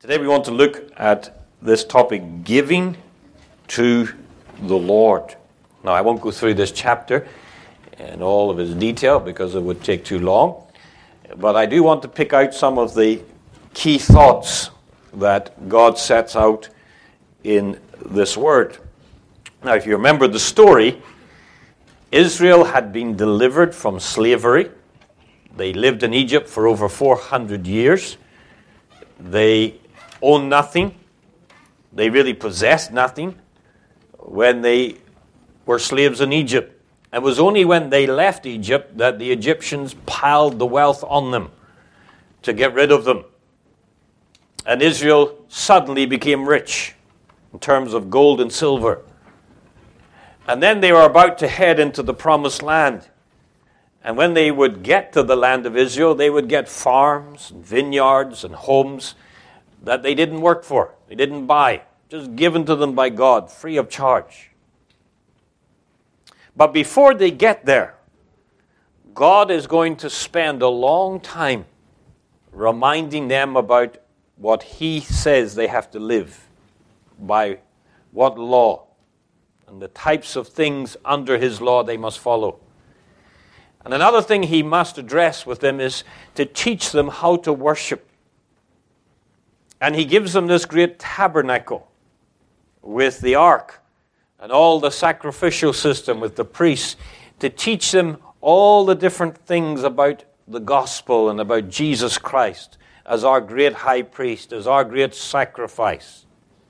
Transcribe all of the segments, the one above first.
Today we want to look at this topic, giving to the Lord. Now I won't go through this chapter in all of its detail because it would take too long, but I do want to pick out some of the key thoughts that God sets out in this word. Now if you remember the story, Israel had been delivered from slavery. They lived in Egypt for over 400 years. They owned nothing. They really possessed nothing when they were slaves in Egypt. It was only when they left Egypt that the Egyptians piled the wealth on them to get rid of them. And Israel suddenly became rich in terms of gold and silver. And then they were about to head into the promised land. And when they would get to the land of Israel, they would get farms and vineyards and homes that they didn't work for. They didn't buy. Just given to them by God, free of charge. But before they get there, God is going to spend a long time reminding them about what He says they have to live, by what law, and the types of things under His law they must follow. And another thing He must address with them is to teach them how to worship. And He gives them this great tabernacle with the ark and all the sacrificial system with the priests to teach them all the different things about the gospel and about Jesus Christ as our great high priest, as our great sacrifice.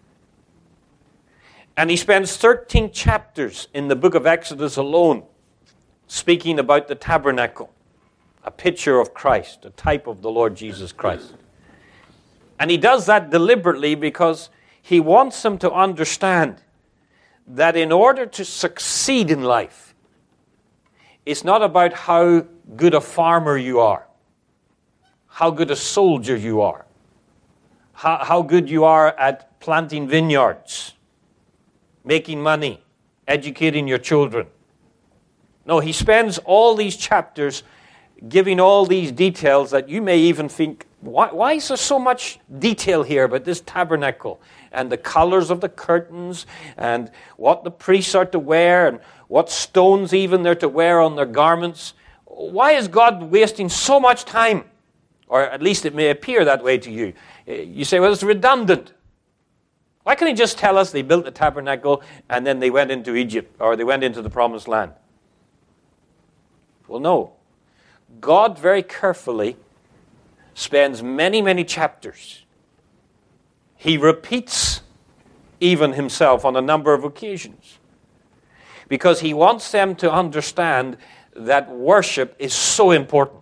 And He spends 13 chapters in the book of Exodus alone speaking about the tabernacle, a picture of Christ, a type of the Lord Jesus Christ. And He does that deliberately because He wants them to understand that in order to succeed in life, it's not about how good a farmer you are, how good a soldier you are, how good you are at planting vineyards, making money, educating your children. No, He spends all these chapters giving all these details that you may even think, why is there so much detail here about this tabernacle and the colors of the curtains and what the priests are to wear and what stones even they're to wear on their garments? Why is God wasting so much time? Or at least it may appear that way to you. You say, well, it's redundant. Why can't He just tell us they built the tabernacle and then they went into Egypt or they went into the promised land? Well, no. God very carefully spends many, many chapters. He repeats even Himself on a number of occasions because He wants them to understand that worship is so important.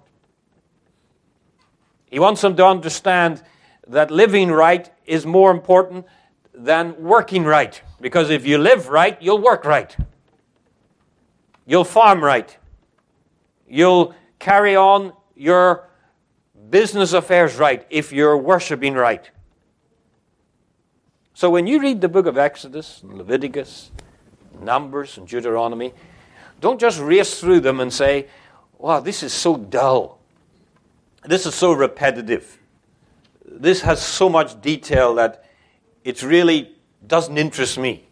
He wants them to understand that living right is more important than working right, because if you live right, you'll work right. You'll farm right. You'll carry on your business affairs right if you're worshiping right. So when you read the book of Exodus, and Leviticus, Numbers, and Deuteronomy, don't just race through them and say, wow, this is so dull. This is so repetitive. This has so much detail that it really doesn't interest me.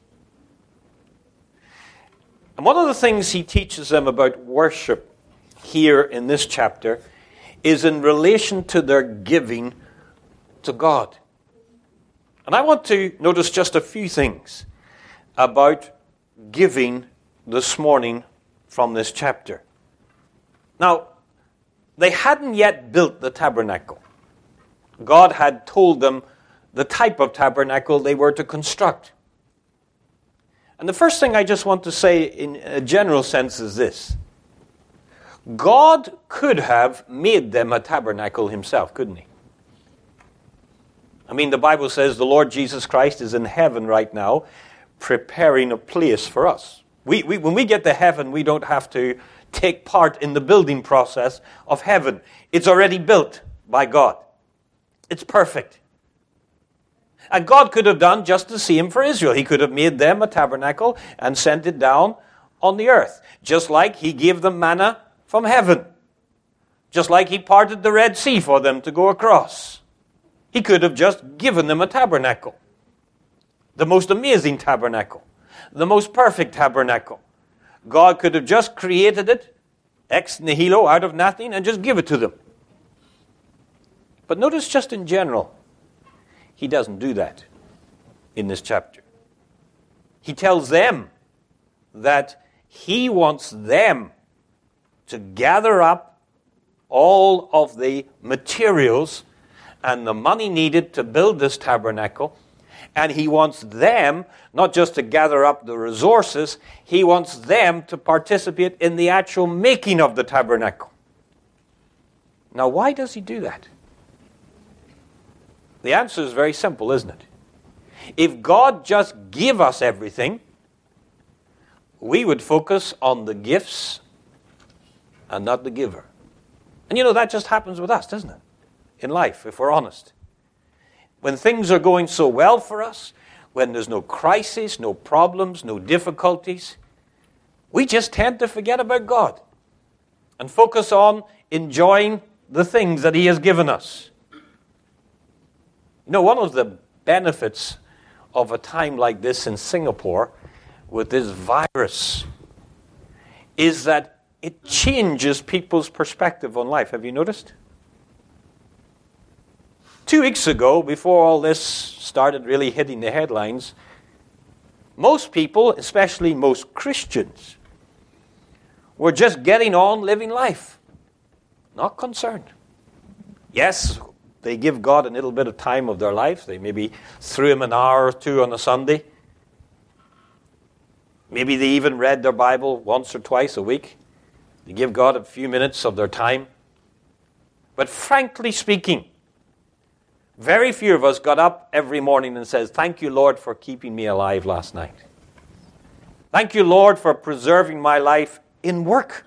And one of the things He teaches them about worship here in this chapter is in relation to their giving to God. And I want to notice just a few things about giving this morning from this chapter. Now, they hadn't yet built the tabernacle. God had told them the type of tabernacle they were to construct. And the first thing I just want to say in a general sense is this. God could have made them a tabernacle Himself, couldn't He? I mean, the Bible says the Lord Jesus Christ is in heaven right now, preparing a place for us. When we get to heaven, we don't have to take part in the building process of heaven. It's already built by God. It's perfect. And God could have done just the same for Israel. He could have made them a tabernacle and sent it down on the earth, just like He gave them manna from heaven, just like He parted the Red Sea for them to go across. He could have just given them a tabernacle. The most amazing tabernacle. The most perfect tabernacle. God could have just created it, ex nihilo, out of nothing, and just give it to them. But notice just in general, he doesn't do that in this chapter. He tells them that he wants them to gather up all of the materials and the money needed to build this tabernacle. And he wants them not just to gather up the resources, he wants them to participate in the actual making of the tabernacle. Now, why does he do that? The answer is very simple, isn't it? If God just gave us everything, we would focus on the gifts and not the giver. And you know, that just happens with us, doesn't it? In life, if we're honest. When things are going so well for us, when there's no crisis, no problems, no difficulties, we just tend to forget about God and focus on enjoying the things that he has given us. You know, one of the benefits of a time like this in Singapore with this virus is that it changes people's perspective on life. Have you noticed? 2 weeks ago, before all this started really hitting the headlines, most people, especially most Christians, were just getting on living life. Not concerned. Yes, they give God a little bit of time of their life. They maybe threw him an hour or two on a Sunday. Maybe they even read their Bible once or twice a week. They give God a few minutes of their time. But frankly speaking, very few of us got up every morning and says, "Thank you, Lord, for keeping me alive last night. Thank you, Lord, for preserving my life in work."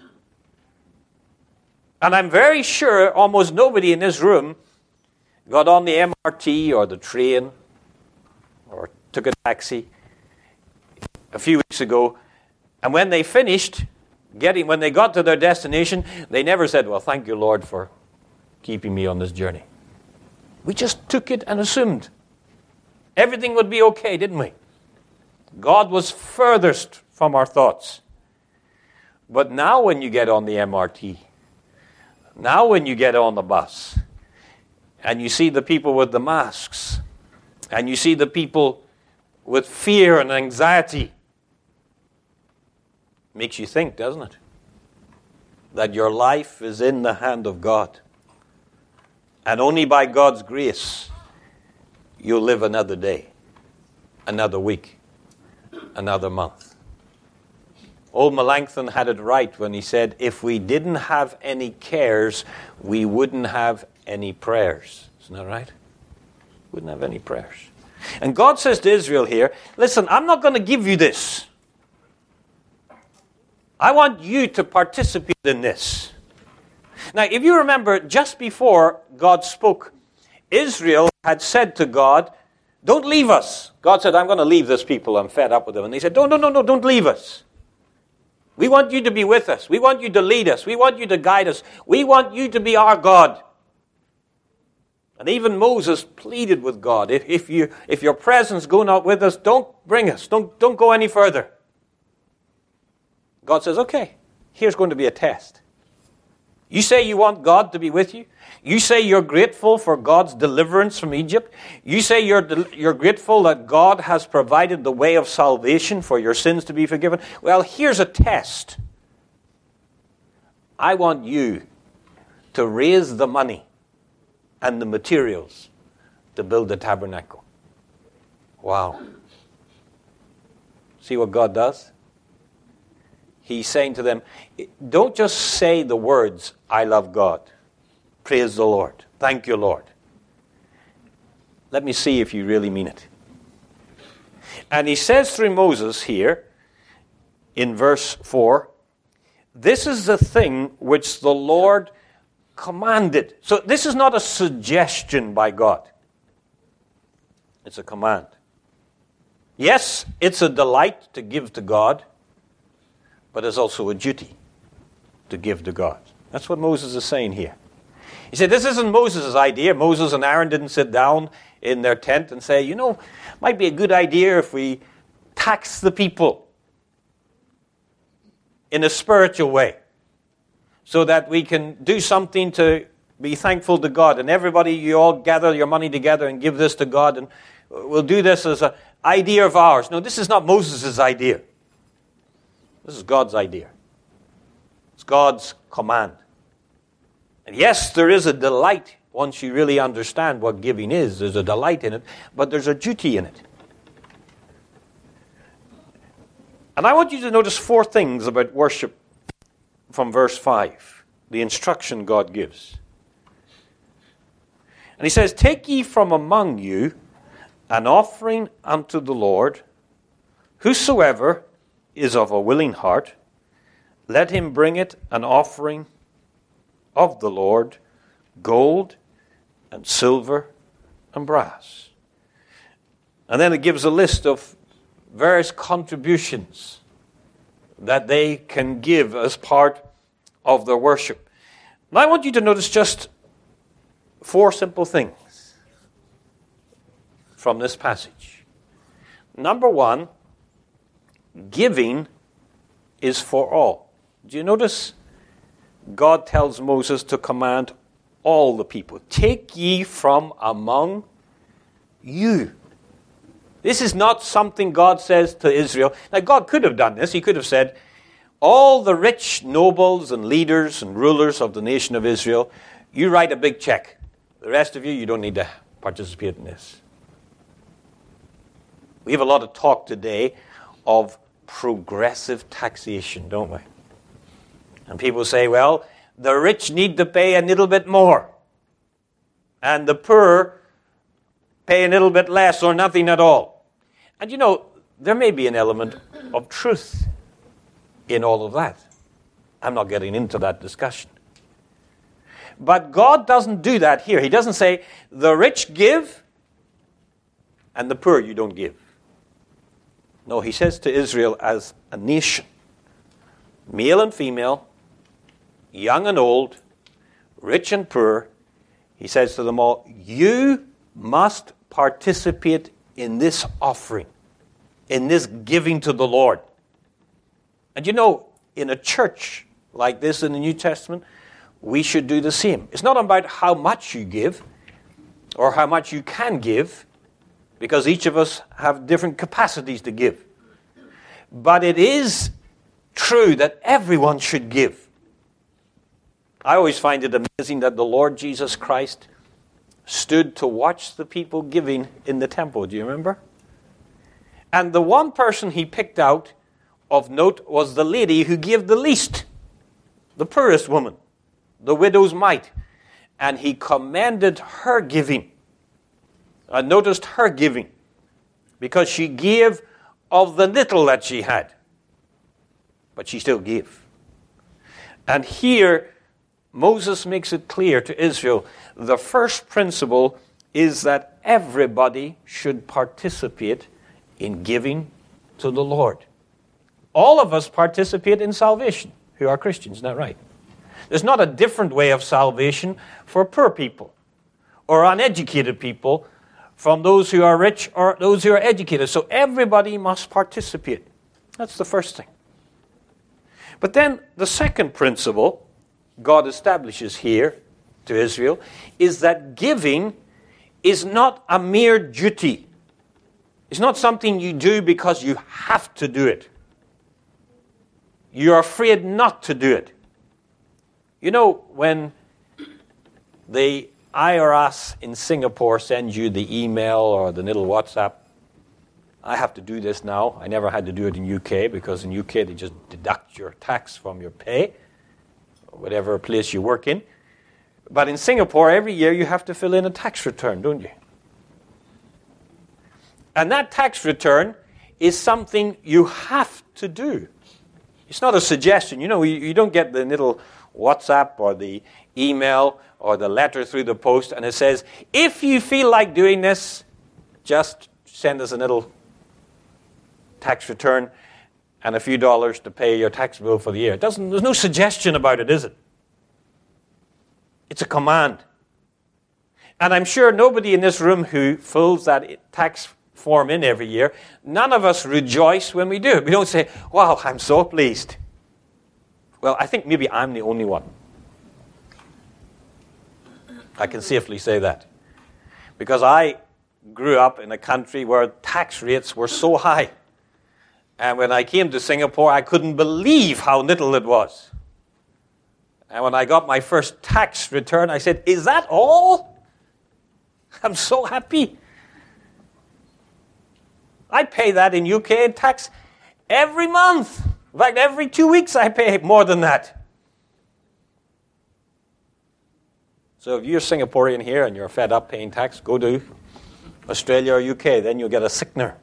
And I'm very sure almost nobody in this room got on the MRT or the train or took a taxi a few weeks ago, and when they finished when they got to their destination, they never said, "Well, thank you, Lord, for keeping me on this journey." We just took it and assumed everything would be okay, didn't we? God was furthest from our thoughts. But now when you get on the MRT, now when you get on the bus, and you see the people with the masks, and you see the people with fear and anxiety, makes you think, doesn't it? That your life is in the hand of God. And only by God's grace, you'll live another day, another week, another month. Old Melanchthon had it right when he said, if we didn't have any cares, we wouldn't have any prayers. Isn't that right? Wouldn't have any prayers. And God says to Israel here, listen, I'm not going to give you this. I want you to participate in this. Now, if you remember, just before God spoke, Israel had said to God, don't leave us. God said, I'm going to leave this people. I'm fed up with them. And they said, no, don't leave us. We want you to be with us. We want you to lead us. We want you to guide us. We want you to be our God. And even Moses pleaded with God, if your presence go not with us, don't bring us. Don't go any further. God says, okay, here's going to be a test. You say you want God to be with you. You say you're grateful for God's deliverance from Egypt. You say you're grateful that God has provided the way of salvation for your sins to be forgiven. Well, here's a test. I want you to raise the money and the materials to build the tabernacle. Wow. See what God does? He's saying to them, don't just say the words, I love God. Praise the Lord. Thank you, Lord. Let me see if you really mean it. And he says through Moses here, in verse 4, this is the thing which the Lord commanded. So this is not a suggestion by God. It's a command. Yes, it's a delight to give to God, but it's also a duty to give to God. That's what Moses is saying here. He said, this isn't Moses' idea. Moses and Aaron didn't sit down in their tent and say, might be a good idea if we tax the people in a spiritual way so that we can do something to be thankful to God. And everybody, you all gather your money together and give this to God, and we'll do this as an idea of ours. No, this is not Moses' idea. This is God's idea. It's God's command. And yes, there is a delight once you really understand what giving is. There's a delight in it, but there's a duty in it. And I want you to notice 4 things about worship from verse 5, the instruction God gives. And he says, take ye from among you an offering unto the Lord. Whosoever is of a willing heart, let him bring it an offering of the Lord, gold and silver and brass. And then it gives a list of various contributions that they can give as part of their worship. And I want you to notice just 4 simple things from this passage. Number 1, giving is for all. Do you notice God tells Moses to command all the people, take ye from among you. This is not something God says to Israel. Now, God could have done this. He could have said, all the rich nobles and leaders and rulers of the nation of Israel, you write a big check. The rest of you, you don't need to participate in this. We have a lot of talk today of progressive taxation, don't we? And people say, well, the rich need to pay a little bit more, and the poor pay a little bit less or nothing at all. And there may be an element of truth in all of that. I'm not getting into that discussion. But God doesn't do that here. He doesn't say, the rich give, and the poor you don't give. No, he says to Israel as a nation, male and female, young and old, rich and poor, he says to them all, you must participate in this offering, in this giving to the Lord. And in a church like this in the New Testament, we should do the same. It's not about how much you give or how much you can give, because each of us have different capacities to give. But it is true that everyone should give. I always find it amazing that the Lord Jesus Christ stood to watch the people giving in the temple. Do you remember? And the one person he picked out of note was the lady who gave the least, the poorest woman, the widow's mite. And he commended her giving. I noticed her giving because she gave of the little that she had. But she still gave. And here, Moses makes it clear to Israel, the first principle is that everybody should participate in giving to the Lord. All of us participate in salvation who are Christians, isn't that right? There's not a different way of salvation for poor people or uneducated people from those who are rich or those who are educated. So everybody must participate. That's the first thing. But then the second principle God establishes here to Israel is that giving is not a mere duty. It's not something you do because you have to do it. You're afraid not to do it. When the IRS in Singapore sends you the email or the little WhatsApp, I have to do this now. I never had to do it in UK because in UK they just deduct your tax from your pay, whatever place you work in. But in Singapore, every year you have to fill in a tax return, don't you? And that tax return is something you have to do. It's not a suggestion. You don't get the little WhatsApp or the email or the letter through the post and it says, if you feel like doing this, just send us a little tax return and a few dollars to pay your tax bill for the year. There's no suggestion about it, is it? It's a command. And I'm sure nobody in this room who fills that tax form in every year, none of us rejoice when we do it. We don't say, wow, I'm so pleased. Well, I think maybe I'm the only one. I can safely say that. Because I grew up in a country where tax rates were so high. And when I came to Singapore, I couldn't believe how little it was. And when I got my first tax return, I said, is that all? I'm so happy. I pay that in UK tax every month. In fact, every 2 weeks I pay more than that. So if you're Singaporean here and you're fed up paying tax, go to Australia or UK, then you'll get a sickener.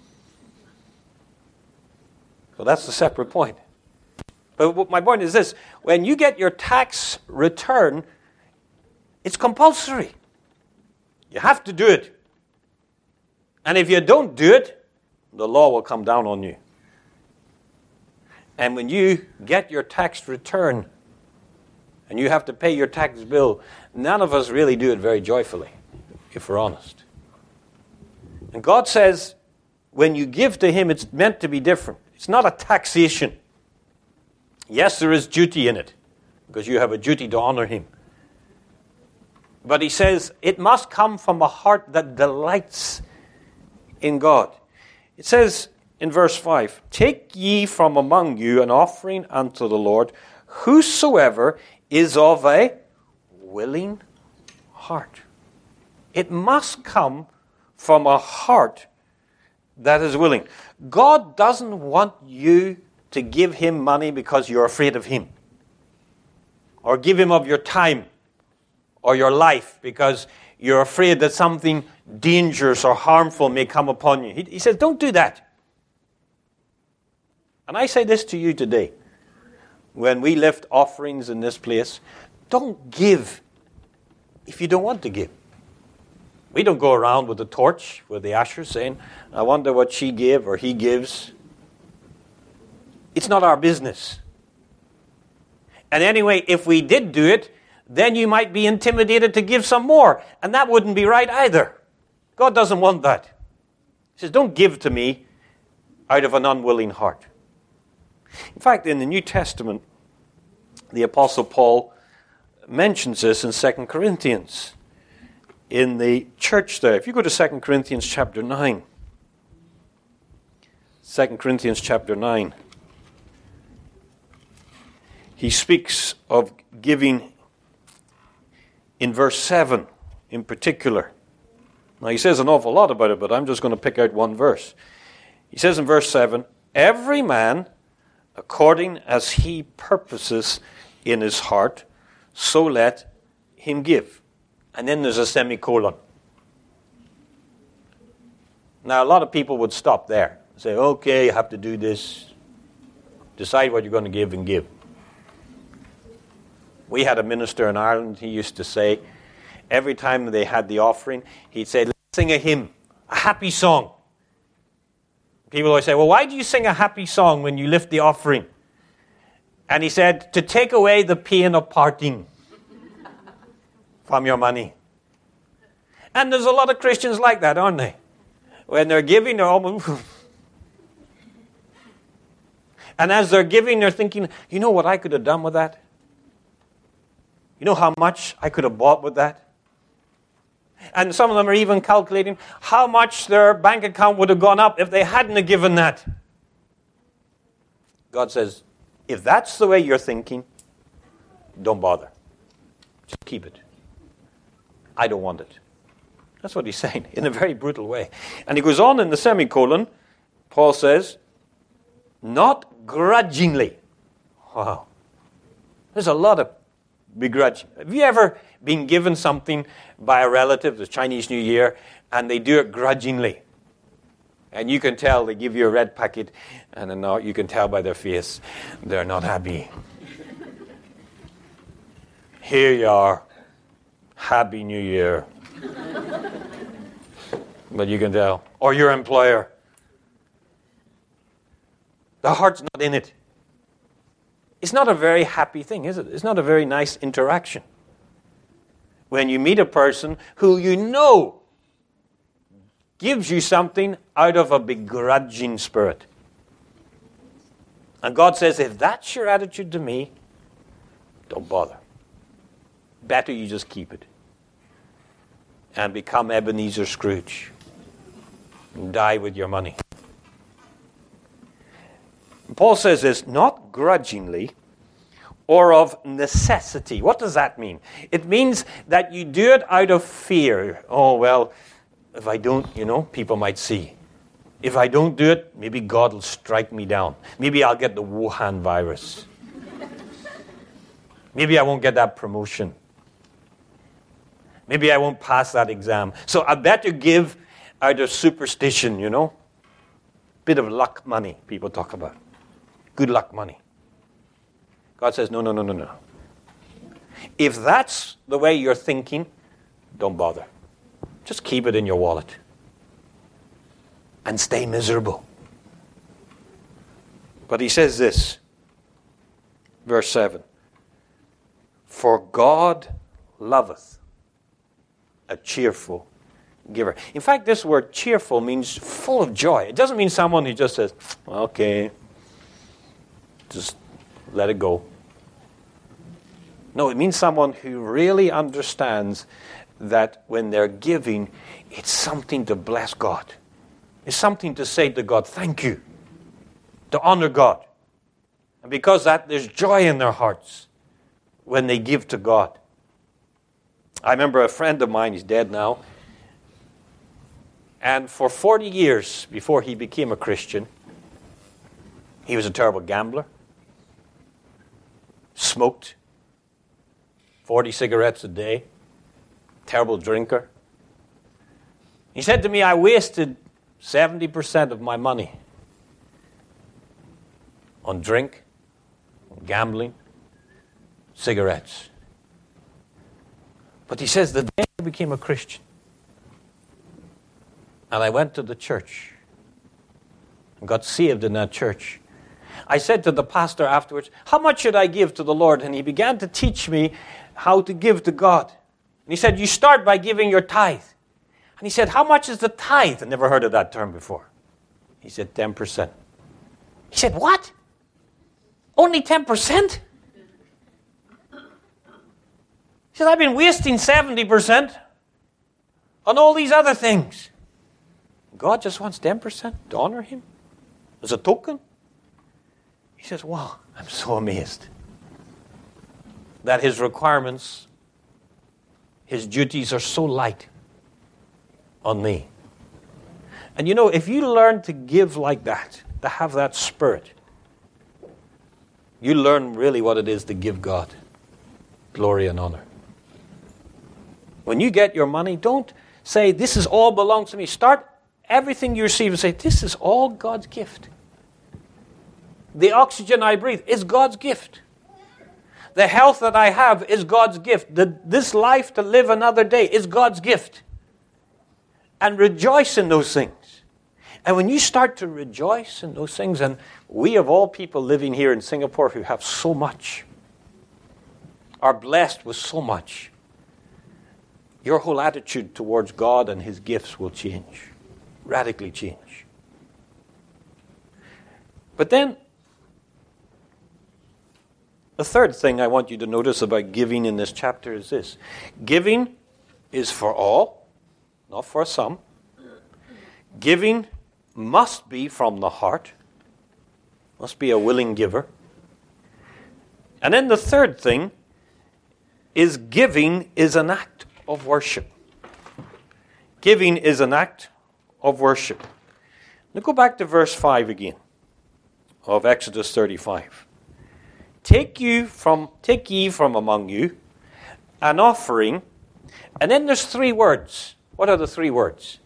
So that's the separate point. But my point is this, when you get your tax return, it's compulsory. You have to do it. And if you don't do it, the law will come down on you. And when you get your tax return and you have to pay your tax bill, none of us really do it very joyfully, if we're honest. And God says, when you give to Him, it's meant to be different. It's not a taxation. Yes, there is duty in it, because you have a duty to honor Him. But He says, it must come from a heart that delights in God. It says in verse 5, take ye from among you an offering unto the Lord, whosoever is of a willing heart. It must come from a heart that is willing. God doesn't want you to give Him money because you're afraid of Him, or give Him of your time or your life because you're afraid that something dangerous or harmful may come upon you. He says, don't do that. And I say this to you today. When we lift offerings in this place, don't give if you don't want to give. We don't go around with a torch with the ushers saying, I wonder what she gave or he gives. It's not our business. And anyway, if we did do it, then you might be intimidated to give some more. And that wouldn't be right either. God doesn't want that. He says, don't give to me out of an unwilling heart. In fact, in the New Testament, the Apostle Paul mentions this in 2 Corinthians, in the church there. If you go to 2 Corinthians chapter 9, 2 Corinthians chapter 9, he speaks of giving in verse 7 in particular. Now he says an awful lot about it, but I'm just going to pick out one verse. He says in verse 7, every man according as he purposes in his heart, so let him give. And then there's a semicolon. Now a lot of people would stop there and say, okay, you have to do this. Decide what you're going to give and give. We had a minister in Ireland, he used to say, every time they had the offering, he'd say, let's sing a hymn, a happy song. People always say, well, why do you sing a happy song when you lift the offering? And he said, to take away the pain of parting from your money. And there's a lot of Christians like that, aren't they? When they're giving, they're almost... And as they're giving, they're thinking, you know what I could have done with that? You know how much I could have bought with that? And some of them are even calculating how much their bank account would have gone up if they hadn't have given that. God says, if that's the way you're thinking, don't bother. Just keep it. I don't want it. That's what he's saying in a very brutal way. And he goes on in the semicolon, Paul says, not grudgingly. Wow. There's a lot of begrudging. Have you ever been given something by a relative, the Chinese New Year, and they do it grudgingly? And you can tell, they give you a red packet, and then you can tell by their face, they're not happy. Here you are. Happy New Year. But you can tell. Or your employer. The heart's not in it. It's not a very happy thing, is it? It's not a very nice interaction. when you meet a person who you know gives you something out of a begrudging spirit. And God says, if that's your attitude to me, don't bother. Better you just keep it. And become Ebenezer Scrooge. And die with your money. Paul says this, not grudgingly or of necessity. What does that mean? It means that you do it out of fear. Oh, well, if I don't, people might see. If I don't do it, maybe God will strike me down. Maybe I'll get the Wuhan virus. Maybe I won't get that promotion. Maybe I won't pass that exam. So I better give out of superstition, Bit of luck money, people talk about. Good luck money. God says, no. If that's the way you're thinking, don't bother. Just keep it in your wallet. And stay miserable. But he says this, verse 7. For God loveth a cheerful giver. In fact, this word cheerful means full of joy. It doesn't mean someone who just says, okay, just let it go. No, it means someone who really understands that when they're giving, it's something to bless God. It's something to say to God, thank you. To honor God. And because that, there's joy in their hearts when they give to God. I remember a friend of mine, he's dead now, and for 40 years before he became a Christian, he was a terrible gambler, smoked 40 cigarettes a day, terrible drinker. He said to me, I wasted 70% of my money on drink, on gambling, cigarettes. But he says, the day I became a Christian, and I went to the church, and got saved in that church, I said to the pastor afterwards, how much should I give to the Lord? And he began to teach me how to give to God. And he said, you start by giving your tithe. And he said, how much is the tithe? I never heard of that term before. He said, 10%. He said, what? Only 10%? He said, I've been wasting 70% on all these other things. God just wants 10% to honor him as a token. He says, wow, I'm so amazed that his requirements, his duties are so light on me. And if you learn to give like that, to have that spirit, you learn really what it is to give God glory and honor. When you get your money, don't say, this is all belongs to me. Start everything you receive and say, this is all God's gift. The oxygen I breathe is God's gift. The health that I have is God's gift. This life to live another day is God's gift. And rejoice in those things. And when you start to rejoice in those things, and we of all people living here in Singapore who have so much, are blessed with so much, your whole attitude towards God and his gifts will change. Radically change. But then, the third thing I want you to notice about giving in this chapter is this. Giving is for all, not for some. Giving must be from the heart. Must be a willing giver. And then the third thing is giving is an act of worship. Giving is an act of worship. Now go back to verse 5 again of Exodus 35. Take ye from among you an offering, and then there's 3 words. What are the 3 words?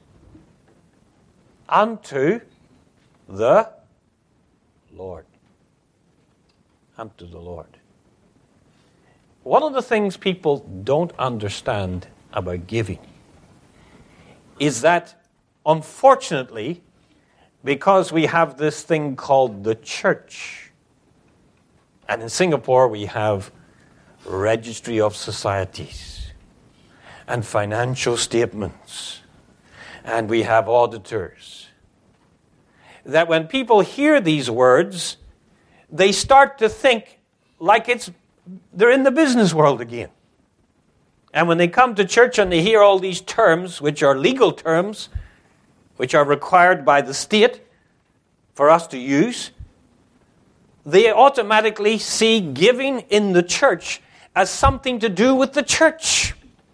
Unto the Lord. Unto the Lord. One of the things people don't understand about giving is that, unfortunately, because we have this thing called the church, and in Singapore we have Registry of Societies, and financial statements, and we have auditors. That when people hear these words, they start to think like they're in the business world again. And when they come to church and they hear all these terms, which are legal terms, which are required by the state for us to use, they automatically see giving in the church as something to do with the church.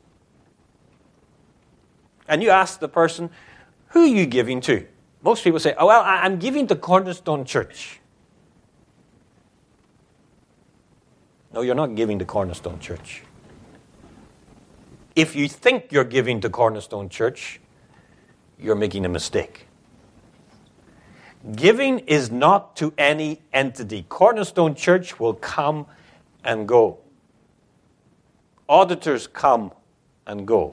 And you ask the person, who are you giving to? Most people say, oh, well, I'm giving to Cornerstone Church. No, you're not giving to Cornerstone Church. If you think you're giving to Cornerstone Church, you're making a mistake. Giving is not to any entity. Cornerstone Church will come and go. Auditors come and go.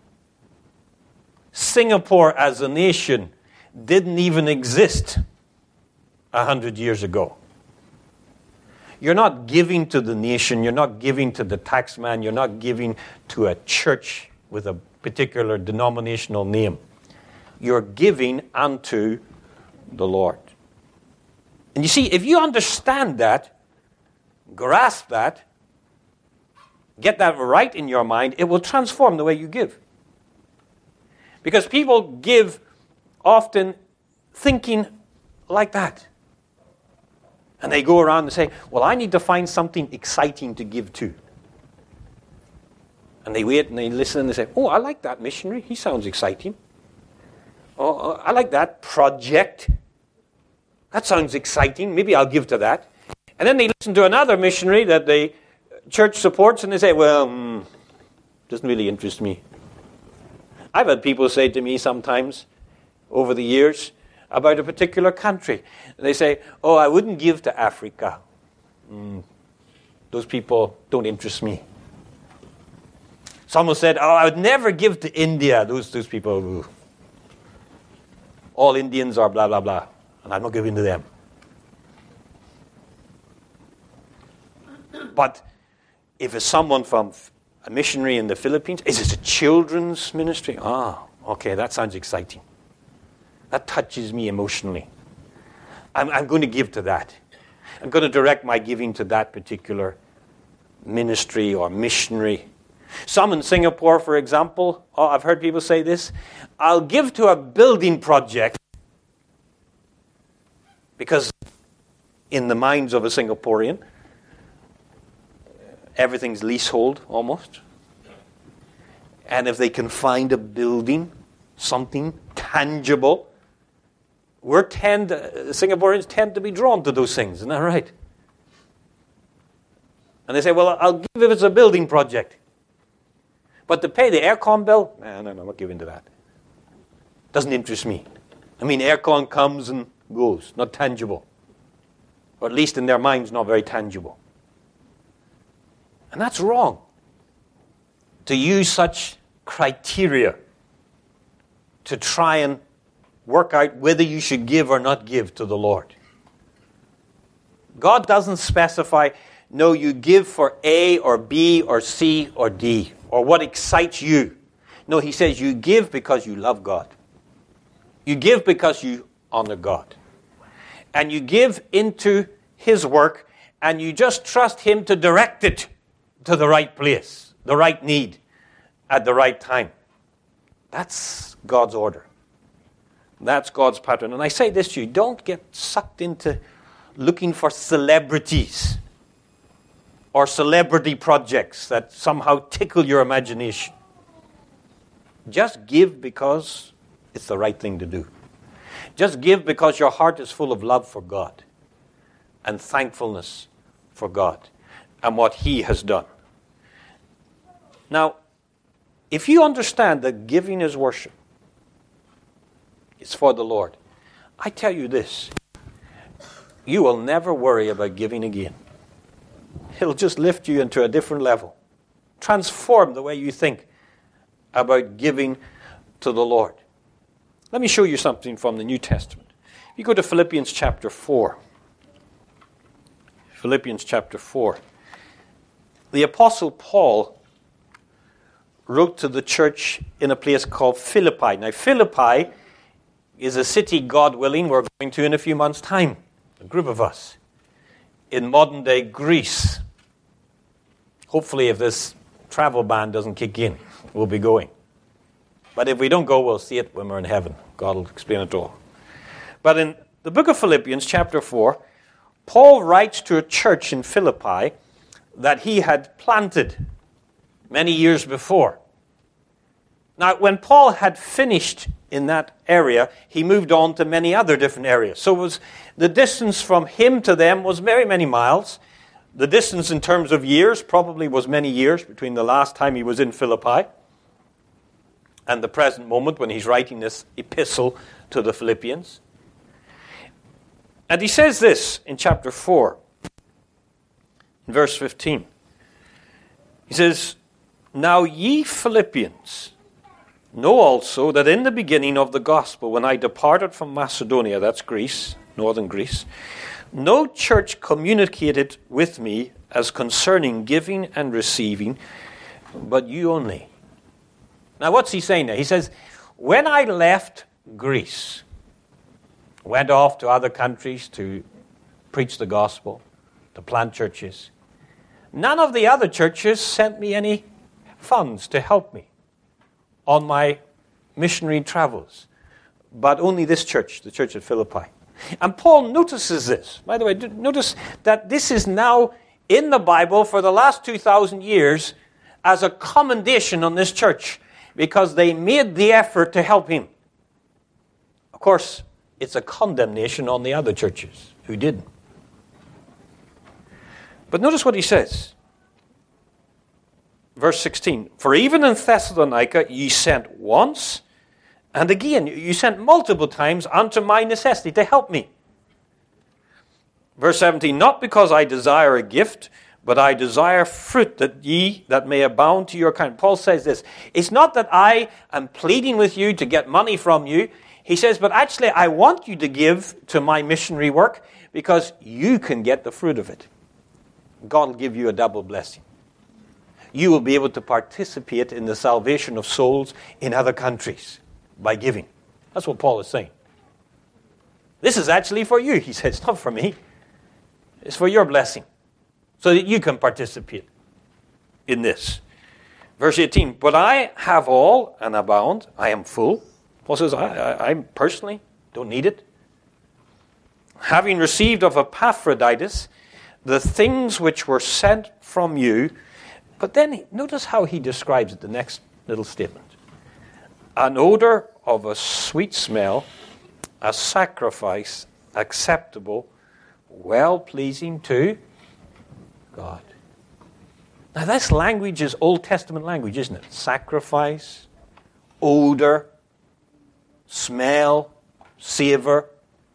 Singapore as a nation didn't even exist 100 years ago. You're not giving to the nation, you're not giving to the taxman, you're not giving to a church with a particular denominational name. You're giving unto the Lord. And you see, if you understand that, grasp that, get that right in your mind, it will transform the way you give. Because people give often thinking like that. And they go around and say, well, I need to find something exciting to give to. And they wait and they listen and they say, oh, I like that missionary. He sounds exciting. Oh, I like that project. That sounds exciting. Maybe I'll give to that. And then they listen to another missionary that the church supports and they say, well, doesn't really interest me. I've had people say to me sometimes over the years about a particular country. They say, oh, I wouldn't give to Africa. Those people don't interest me. Someone said, oh, I would never give to India. Those people, all Indians are blah, blah, blah. And I'm not giving to them. But if it's someone from a missionary in the Philippines, is it a children's ministry? Okay, that sounds exciting. That touches me emotionally. I'm going to give to that. I'm going to direct my giving to that particular ministry or missionary. Some in Singapore, for example, I've heard people say this, I'll give to a building project because in the minds of a Singaporean, everything's leasehold almost. And if they can find a building, something tangible, Singaporeans tend to be drawn to those things, isn't that right? And they say, well, I'll give if it's a building project. But to pay the aircon bill, no, I'm not giving to that. Doesn't interest me. I mean, aircon comes and goes, not tangible. Or at least in their minds, not very tangible. And that's wrong. To use such criteria to try and work out whether you should give or not give to the Lord. God doesn't specify, no, you give for A or B or C or D or what excites you. No, he says you give because you love God. You give because you honor God. And you give into his work and you just trust him to direct it to the right place, the right need, at the right time. That's God's order. That's God's pattern. And I say this to you, don't get sucked into looking for celebrities or celebrity projects that somehow tickle your imagination. Just give because it's the right thing to do. Just give because your heart is full of love for God and thankfulness for God and what he has done. Now, if you understand that giving is worship, it's for the Lord, I tell you this, you will never worry about giving again. It'll just lift you into a different level. Transform the way you think about giving to the Lord. Let me show you something from the New Testament. You go to Philippians chapter 4. Philippians chapter 4. The Apostle Paul wrote to the church in a place called Philippi. Now, Philippi is a city, God willing, we're going to in a few months' time, a group of us, in modern-day Greece. Hopefully, if this travel ban doesn't kick in, we'll be going. But if we don't go, we'll see it when we're in heaven. God will explain it all. But in the book of Philippians, chapter 4, Paul writes to a church in Philippi that he had planted many years before. Now, when Paul had finished in that area, he moved on to many other different areas. So the distance from him to them was very many miles. The distance in terms of years probably was many years between the last time he was in Philippi and the present moment when he's writing this epistle to the Philippians. And he says this in chapter 4, in verse 15. He says, "Now ye Philippians know also that in the beginning of the gospel, when I departed from Macedonia," that's Greece, northern Greece, "no church communicated with me as concerning giving and receiving, but you only." Now what's he saying there? He says, when I left Greece, went off to other countries to preach the gospel, to plant churches, none of the other churches sent me any funds to help me on my missionary travels, but only this church, the church at Philippi. And Paul notices this. By the way, notice that this is now in the Bible for the last 2,000 years as a commendation on this church because they made the effort to help him. Of course, it's a condemnation on the other churches who didn't. But notice what he says. Verse 16, "For even in Thessalonica ye sent once, and again you sent multiple times unto my necessity," to help me. Verse 17, "Not because I desire a gift, but I desire fruit that may abound to your account." Paul says this, it's not that I am pleading with you to get money from you. He says, but actually I want you to give to my missionary work because you can get the fruit of it. God will give you a double blessing. You will be able to participate in the salvation of souls in other countries by giving. That's what Paul is saying. This is actually for you, he says. It's not for me. It's for your blessing, so that you can participate in this. Verse 18, "But I have all and abound. I am full." Paul says, I personally don't need it. "Having received of Epaphroditus the things which were sent from you." But then notice how he describes it, the next little statement. "An odor of a sweet smell, a sacrifice acceptable, well-pleasing to God." Now this language is Old Testament language, isn't it? Sacrifice, odor, smell, savor.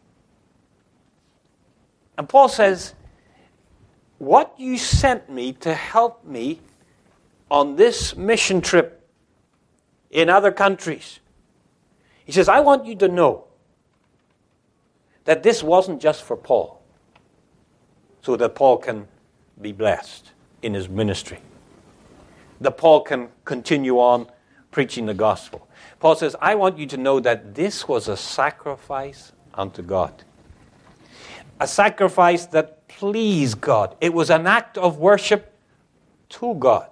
And Paul says, what you sent me to help me on this mission trip in other countries. He says, I want you to know that this wasn't just for Paul, so that Paul can be blessed in his ministry, that Paul can continue on preaching the gospel. Paul says, I want you to know that this was a sacrifice unto God. A sacrifice that pleased God. It was an act of worship to God.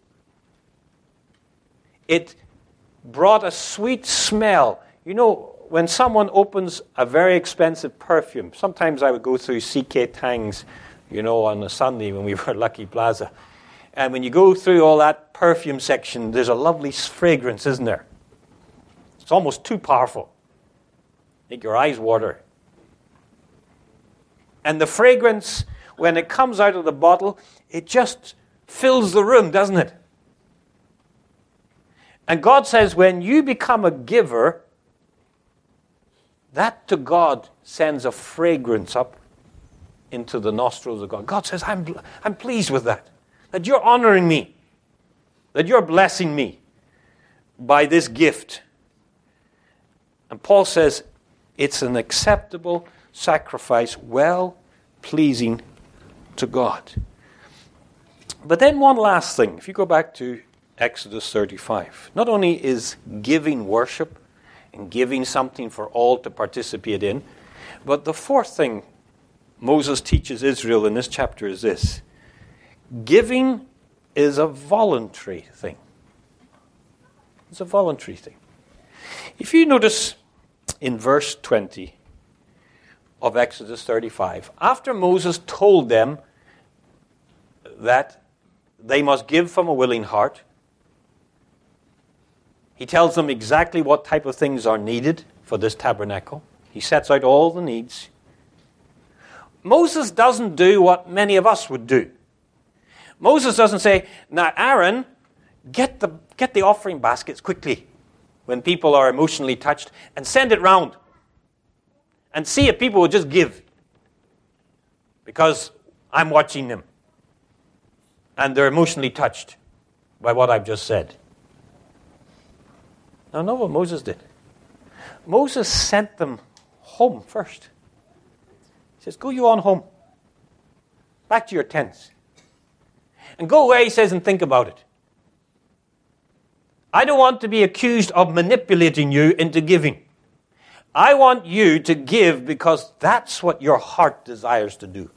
It brought a sweet smell. You know, when someone opens a very expensive perfume, sometimes I would go through CK Tang's, on a Sunday when we were at Lucky Plaza. And when you go through all that perfume section, there's a lovely fragrance, isn't there? It's almost too powerful. Make your eyes water. And the fragrance, when it comes out of the bottle, it just fills the room, doesn't it? And God says, when you become a giver, that to God sends a fragrance up into the nostrils of God. God says, I'm pleased with that you're honoring me, that you're blessing me by this gift. And Paul says, it's an acceptable sacrifice, well-pleasing to God. But then one last thing. If you go back to Exodus 35. Not only is giving worship and giving something for all to participate in, but the fourth thing Moses teaches Israel in this chapter is this. Giving is a voluntary thing. It's a voluntary thing. If you notice in verse 20 of Exodus 35, after Moses told them that they must give from a willing heart, he tells them exactly what type of things are needed for this tabernacle. He sets out all the needs. Moses doesn't do what many of us would do. Moses doesn't say, now Aaron, get the offering baskets quickly when people are emotionally touched and send it round. And see if people will just give. Because I'm watching them. And they're emotionally touched by what I've just said. Now, know what Moses did. Moses sent them home first. He says, go you on home. Back to your tents. And go away, he says, and think about it. I don't want to be accused of manipulating you into giving. I want you to give because that's what your heart desires to do.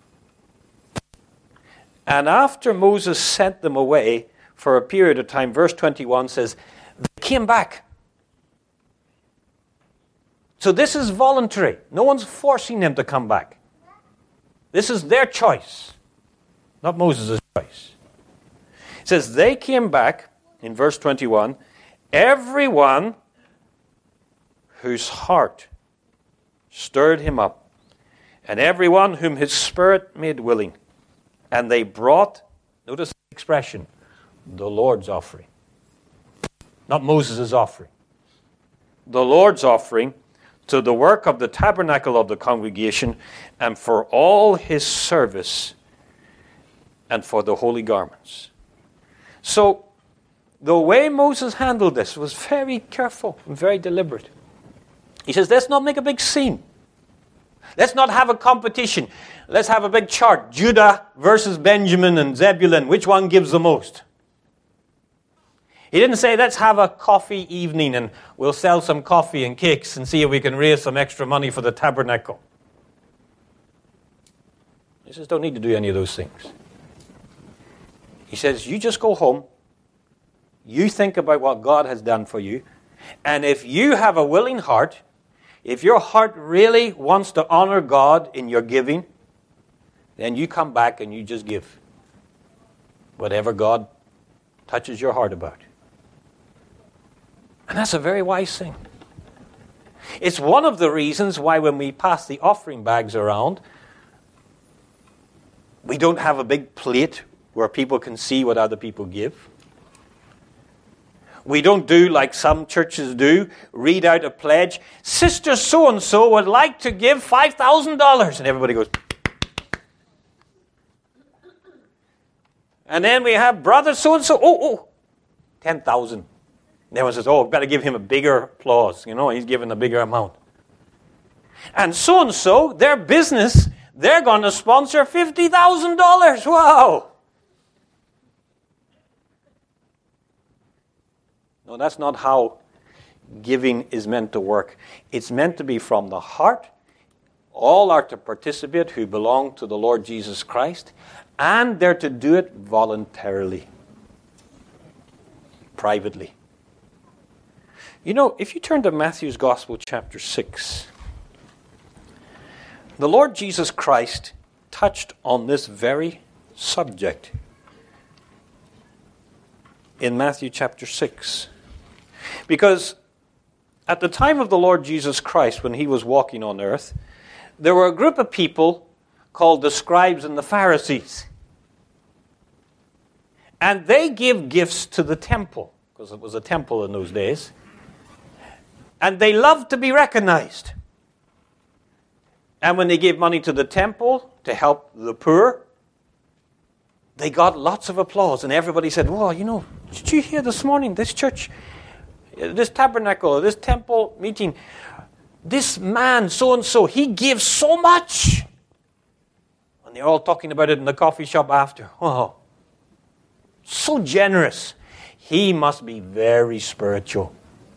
And after Moses sent them away for a period of time, verse 21 says, they came back. So this is voluntary. No one's forcing them to come back. This is their choice, not Moses' choice. It says, they came back, in verse 21, everyone whose heart stirred him up, and everyone whom his spirit made willing. And they brought, notice the expression, the Lord's offering. Not Moses' offering. The Lord's offering to the work of the tabernacle of the congregation and for all his service and for the holy garments. So, the way Moses handled this was very careful and very deliberate. He says, let's not make a big scene. Let's not have a competition. Let's have a big chart. Judah versus Benjamin and Zebulun. Which one gives the most? He didn't say, let's have a coffee evening and we'll sell some coffee and cakes and see if we can raise some extra money for the tabernacle. He says, don't need to do any of those things. He says, you just go home. You think about what God has done for you. And if you have a willing heart, if your heart really wants to honor God in your giving, then you come back and you just give whatever God touches your heart about. And that's a very wise thing. It's one of the reasons why when we pass the offering bags around, we don't have a big plate where people can see what other people give. We don't do like some churches do, read out a pledge. Sister so-and-so would like to give $5,000. And everybody goes. And then we have brother so-and-so, 10,000. And everyone says, oh, we've got to give him a bigger applause. You know, he's given a bigger amount. And so, their business, they're going to sponsor $50,000. Wow. No, that's not how giving is meant to work. It's meant to be from the heart. All are to participate who belong to the Lord Jesus Christ, and they're to do it voluntarily, privately. You know, if you turn to Matthew's Gospel, chapter 6, the Lord Jesus Christ touched on this very subject in Matthew chapter 6. Because at the time of the Lord Jesus Christ, when he was walking on earth, there were a group of people called the scribes and the Pharisees. And they give gifts to the temple, because it was a temple in those days. And they loved to be recognized. And when they gave money to the temple to help the poor, they got lots of applause. And everybody said, well, you know, did you hear this morning, this church, this tabernacle, this temple meeting, this man, so-and-so, he gives so much. And they're all talking about it in the coffee shop after. Oh, so generous. he must be very spiritual.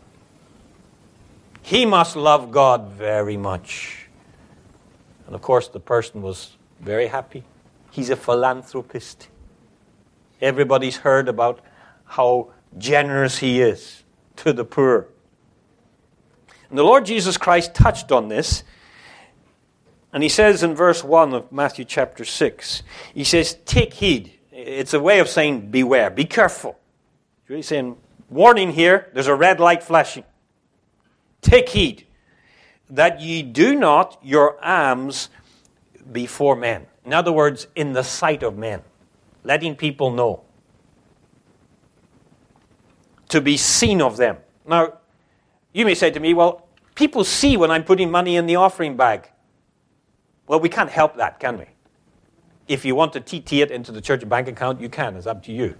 He must love God very much. And of course, the person was very happy. He's a philanthropist. Everybody's heard about how generous he is to the poor. And the Lord Jesus Christ touched on this. And he says in verse 1 of Matthew chapter 6, he says, take heed. It's a way of saying beware, be careful. He's really saying, warning here, there's a red light flashing. Take heed that ye do not your alms before men. In other words, in the sight of men. Letting people know. To be seen of them. Now, you may say to me, well, people see when I'm putting money in the offering bag. Well, we can't help that, can we? If you want to TT it into the church bank account, you can. It's up to you.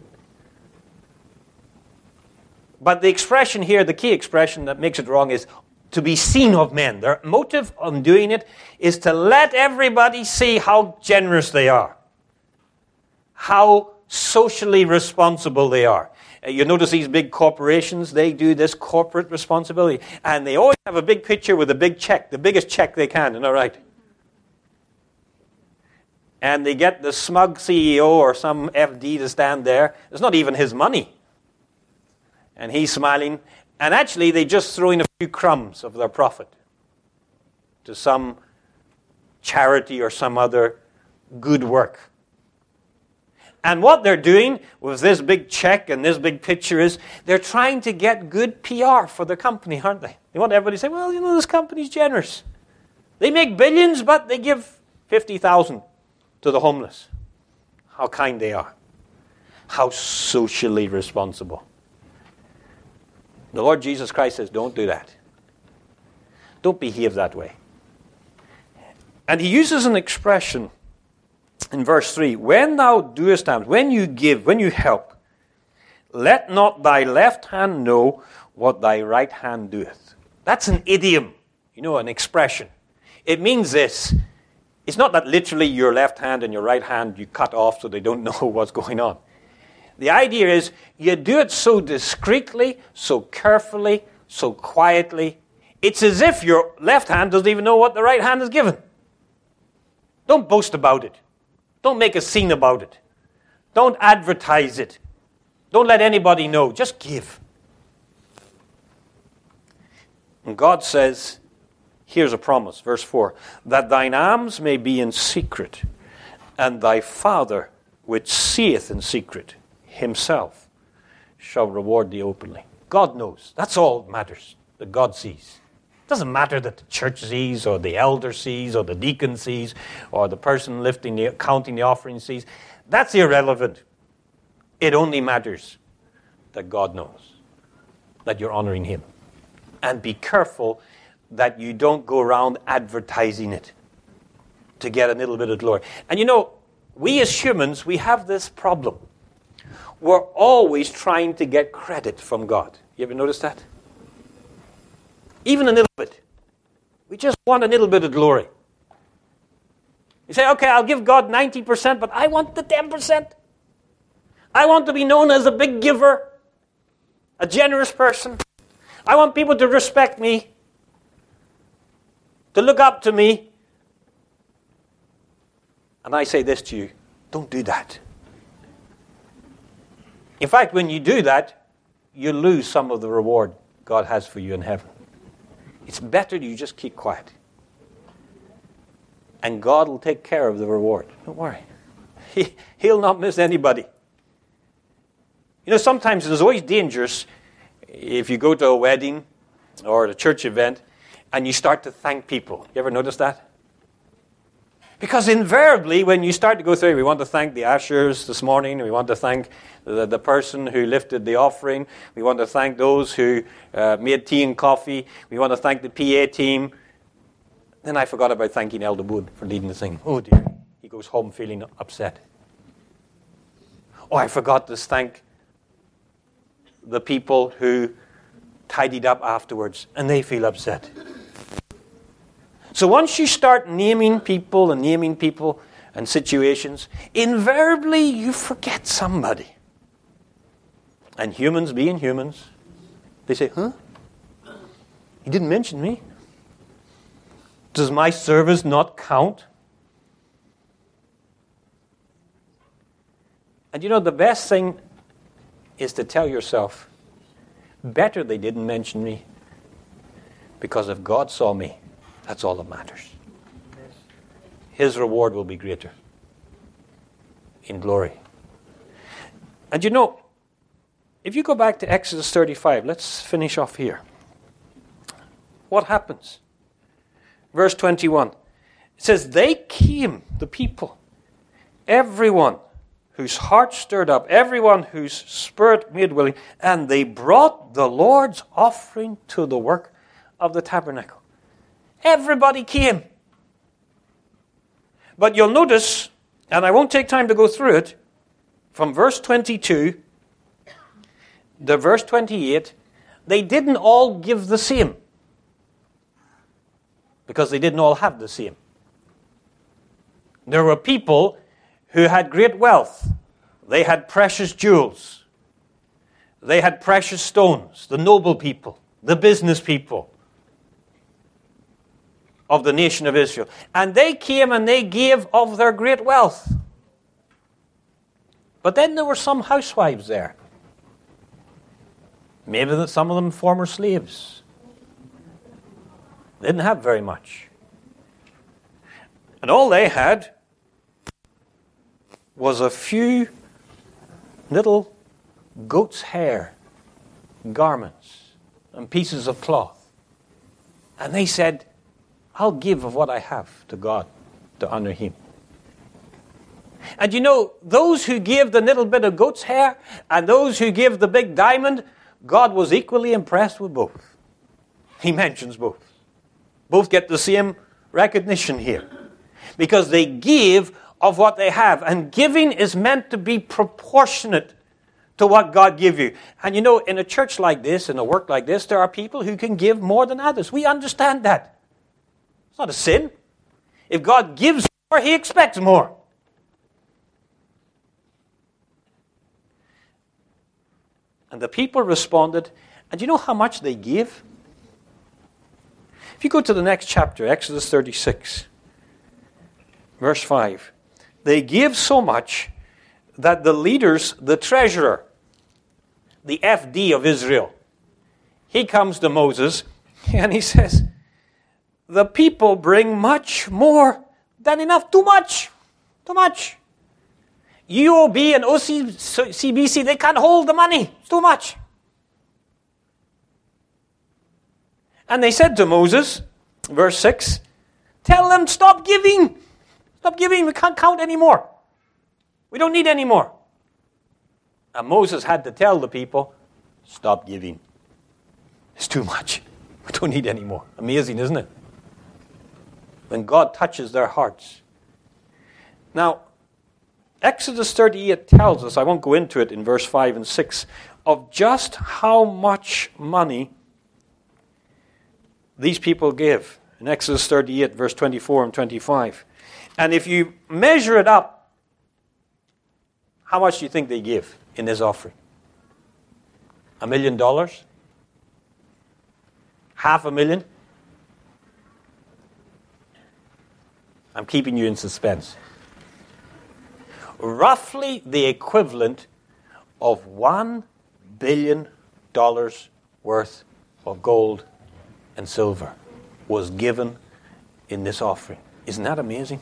But the expression here, the key expression that makes it wrong is to be seen of men. Their motive on doing it is to let everybody see how generous they are. How socially responsible they are. You notice these big corporations, they do this corporate responsibility. And they always have a big picture with a big check, the biggest check they can, isn't that right? And they get the smug CEO or some FD to stand there. It's not even his money. And he's smiling. And actually, they just throw in a few crumbs of their profit to some charity or some other good work. And what they're doing with this big check and this big picture is they're trying to get good PR for the company, aren't they? They want everybody to say, well, you know, this company's generous. They make billions, but they give 50,000 to the homeless. How kind they are. How socially responsible. The Lord Jesus Christ says, don't do that. Don't behave that way. And he uses an expression in verse 3. When thou doest alms, when you give, when you help, let not thy left hand know what thy right hand doeth. That's an idiom, an expression. It means this. It's not that literally your left hand and your right hand you cut off so they don't know what's going on. The idea is you do it so discreetly, so carefully, so quietly. It's as if your left hand doesn't even know what the right hand is given. Don't boast about it. Don't make a scene about it. Don't advertise it. Don't let anybody know. Just give. And God says, here's a promise, verse 4, that thine alms may be in secret, and thy Father which seeth in secret himself shall reward thee openly. God knows. That's all that matters, that God sees. It doesn't matter that the church sees, or the elder sees, or the deacon sees, or the person counting the offering sees. That's irrelevant. It only matters that God knows, that you're honoring him. And be careful that you don't go around advertising it to get a little bit of glory. And we as humans, we have this problem. We're always trying to get credit from God. You ever notice that? Even a little bit. We just want a little bit of glory. You say, okay, I'll give God 90%, but I want the 10%. I want to be known as a big giver, a generous person. I want people to respect me, to look up to me. And I say this to you, don't do that. In fact, when you do that, you lose some of the reward God has for you in heaven. It's better you just keep quiet. And God will take care of the reward. Don't worry. He'll not miss anybody. Sometimes it's always dangerous if you go to a wedding or a church event and you start to thank people. You ever notice that? Because invariably, when you start to go through, we want to thank the ushers this morning, we want to thank the person who lifted the offering, we want to thank those who made tea and coffee, we want to thank the PA team. Then I forgot about thanking Elder Wood for leading the thing. Oh dear, he goes home feeling upset. Oh, I forgot to thank the people who tidied up afterwards, and they feel upset. So once you start naming people and situations, invariably you forget somebody. And humans being humans, they say, huh? He didn't mention me. Does my service not count? And you know, the best thing is to tell yourself, better they didn't mention me, because if God saw me, that's all that matters. His reward will be greater in glory. And you know, if you go back to Exodus 35, let's finish off here. What happens? Verse 21. It says, they came, the people, everyone whose heart stirred up, everyone whose spirit made willing, and they brought the Lord's offering to the work of the tabernacle. Everybody came. But you'll notice, and I won't take time to go through it, from verse 22 to verse 28, they didn't all give the same. Because they didn't all have the same. There were people who had great wealth. They had precious jewels. They had precious stones. The noble people, the business people of the nation of Israel. And they came and they gave of their great wealth. But then there were some housewives there. Maybe some of them former slaves. They didn't have very much. And all they had was a few little goat's hair garments and pieces of cloth. And they said, I'll give of what I have to God to honor Him. And you know, those who gave the little bit of goat's hair and those who gave the big diamond, God was equally impressed with both. He mentions both. Both get the same recognition here. Because they give of what they have. And giving is meant to be proportionate to what God gave you. And you know, in a church like this, in a work like this, there are people who can give more than others. We understand that. It's not a sin. If God gives more, He expects more. And the people responded, and you know how much they gave? If you go to the next chapter, Exodus 36, verse 5, they gave so much that the leaders, the treasurer, the FD of Israel, he comes to Moses and he says, the people bring much more than enough, too much, too much. UOB and OCBC, they can't hold the money, it's too much. And they said to Moses, verse 6, tell them, stop giving. Stop giving, we can't count anymore. We don't need any more. And Moses had to tell the people, stop giving. It's too much. We don't need any more. Amazing, isn't it? When God touches their hearts. Now, Exodus 38 tells us, I won't go into it in verse 5 and 6, of just how much money these people give. In Exodus 38, verse 24 and 25. And if you measure it up, how much do you think they give in this offering? $1 million? $500,000? I'm keeping you in suspense. Roughly the equivalent of $1 billion worth of gold and silver was given in this offering. Isn't that amazing?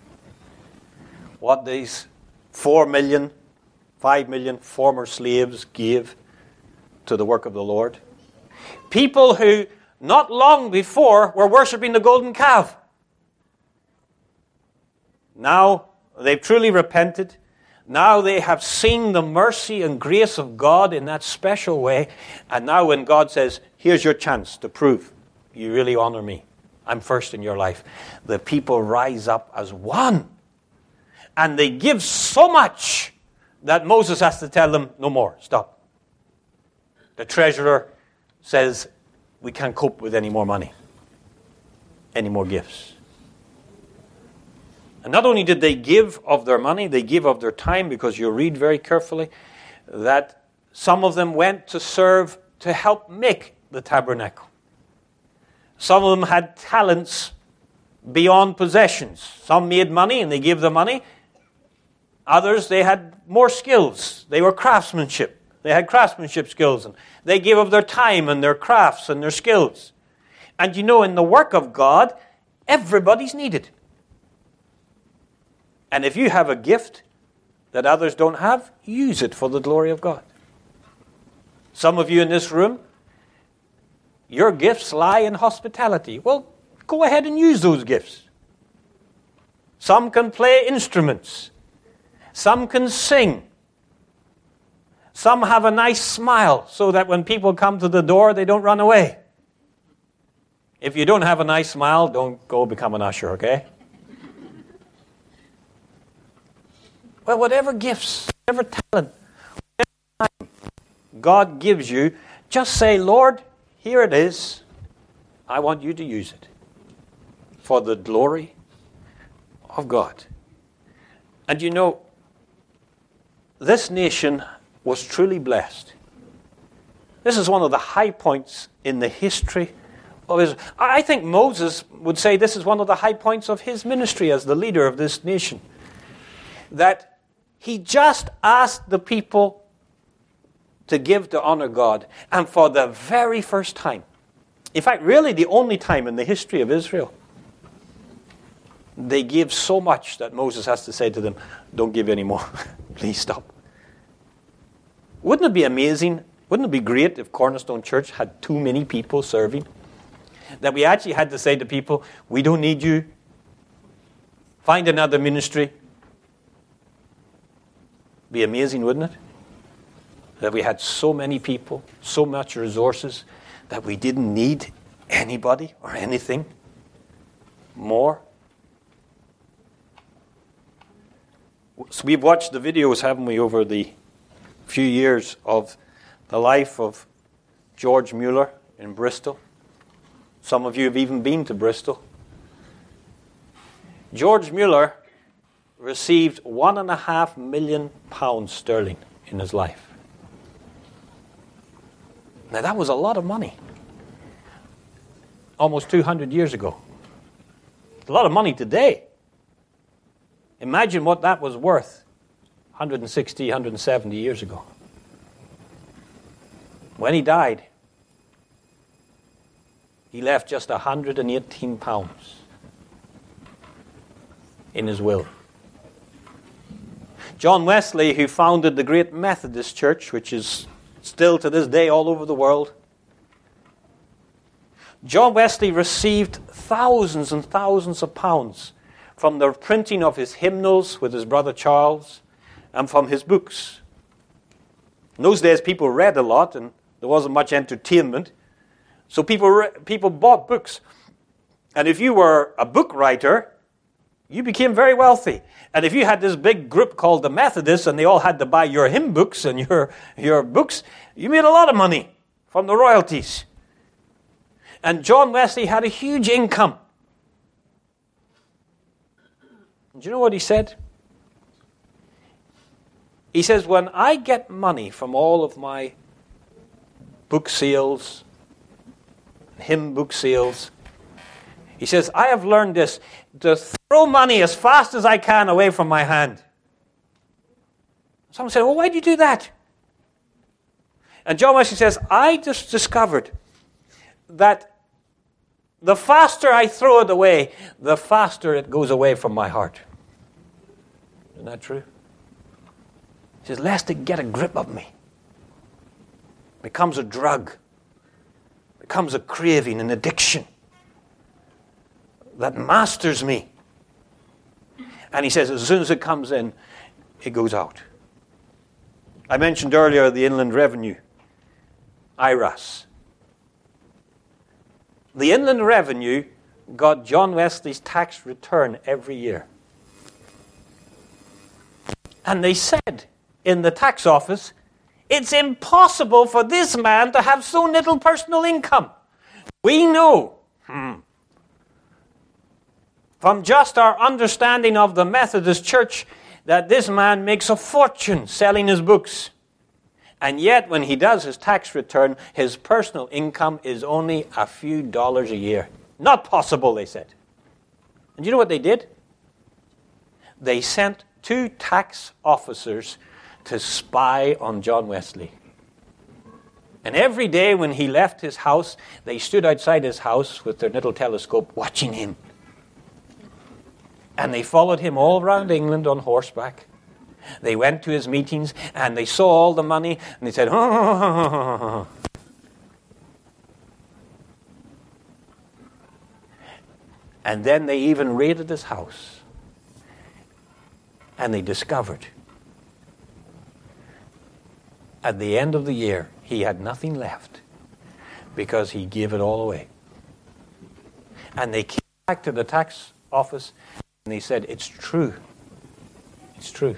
What these 4 million, 5 million former slaves gave to the work of the Lord. People who not long before were worshipping the golden calf. Now they've truly repented. Now they have seen the mercy and grace of God in that special way. And now when God says, here's your chance to prove you really honor me, I'm first in your life, the people rise up as one. And they give so much that Moses has to tell them, no more, stop. The treasurer says, we can't cope with any more money, any more gifts. And not only did they give of their money, they give of their time, because you read very carefully that Some of them went to serve to help make the tabernacle. Some of them had talents beyond possessions. Some made money and they gave the money. Others, they had more skills. They were craftsmanship. They had craftsmanship skills. And they gave of their time and their crafts and their skills. And you know, in the work of God, everybody's needed. And if you have a gift that others don't have, use it for the glory of God. Some of you in this room, your gifts lie in hospitality. Well, go ahead and use those gifts. Some can play instruments. Some can sing. Some have a nice smile so that when people come to the door, they don't run away. If you don't have a nice smile, don't go become an usher, okay? Well, whatever gifts, whatever talent, whatever time God gives you, just say, Lord, here it is. I want you to use it for the glory of God. And you know, this nation was truly blessed. This is one of the high points in the history of Israel. I think Moses would say this is one of the high points of his ministry as the leader of this nation. That he just asked the people to give to honor God. And for the very first time, in fact, really the only time in the history of Israel, they give so much that Moses has to say to them, don't give any more. Please stop. Wouldn't it be amazing? Wouldn't it be great if Cornerstone Church had too many people serving? That we actually had to say to people, we don't need you. Find another ministry. Be amazing, wouldn't it? That we had so many people, so much resources, that we didn't need anybody or anything more. So we've watched the videos, haven't we, over the few years of the life of George Mueller in Bristol. Some of you have even been to Bristol. George Mueller received £1.5 million sterling in his life. Now that was a lot of money. Almost 200 years ago. It's a lot of money today. Imagine what that was worth 160, 170 years ago. When he died, he left just £118 in his will. John Wesley, who founded the great Methodist Church, which is still to this day all over the world, John Wesley received thousands and thousands of pounds from the printing of his hymnals with his brother Charles and from his books. In those days, people read a lot and there wasn't much entertainment. So people bought books. And if you were a book writer, you became very wealthy. And if you had this big group called the Methodists and they all had to buy your hymn books and your books, you made a lot of money from the royalties. And John Wesley had a huge income. Do you know what he said? He says, when I get money from all of my book sales, hymn book sales, he says, I have learned this, to throw money as fast as I can away from my hand. Someone said, well, why do you do that? And John Wesley says, I just discovered that the faster I throw it away, the faster it goes away from my heart. Isn't that true? He says, lest it get a grip of me. Becomes a drug. Becomes a craving, an addiction that masters me. And he says, as soon as it comes in, it goes out. I mentioned earlier the Inland Revenue, IRAS. The Inland Revenue got John Wesley's tax return every year. And they said in the tax office, it's impossible for this man to have so little personal income. We know from just our understanding of the Methodist Church that this man makes a fortune selling his books. And yet, when he does his tax return, his personal income is only a few dollars a year. Not possible, they said. And you know what they did? They sent 2 tax officers to spy on John Wesley. And every day when he left his house, they stood outside his house with their little telescope watching him. And they followed him all around England on horseback. They went to his meetings and they saw all the money and they said, oh. And then they even raided his house. And they discovered at the end of the year he had nothing left because he gave it all away. And they came back to the tax office and they said, it's true. It's true.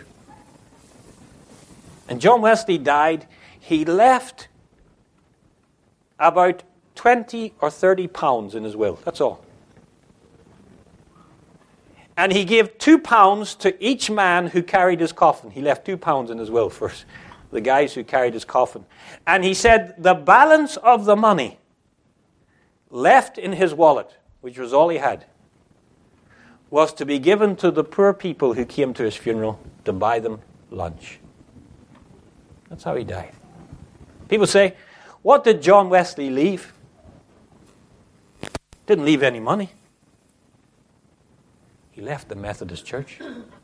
And John Wesley died. He left about 20 or 30 pounds in his will. That's all. And he gave 2 pounds to each man who carried his coffin. He left 2 pounds in his will for the guys who carried his coffin. And he said the balance of the money left in his wallet, which was all he had, was to be given to the poor people who came to his funeral to buy them lunch. That's how he died. People say, what did John Wesley leave? Didn't leave any money. He left the Methodist Church.